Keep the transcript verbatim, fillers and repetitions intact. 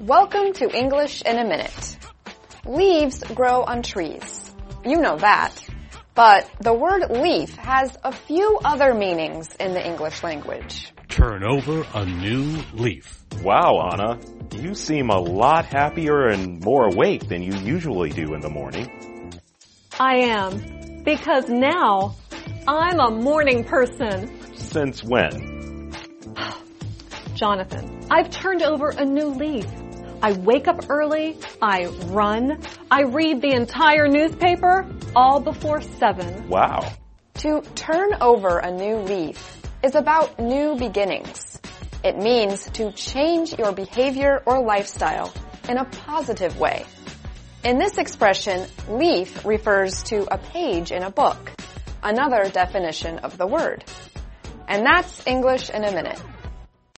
Welcome to English in a Minute. Leaves grow on trees. You know that. But the word leaf has a few other meanings in the English language. Turn over a new leaf. Wow, Anna. You seem a lot happier and more awake than you usually do in the morning. I am, because now I'm a morning person. Since when? Jonathan, I've turned over a new leaf. I wake up early, I run, I read the entire newspaper, all before seven. Wow. To turn over a new leaf is about new beginnings. It means to change your behavior or lifestyle in a positive way. In this expression, leaf refers to a page in a book, another definition of the word. And that's English in a Minute.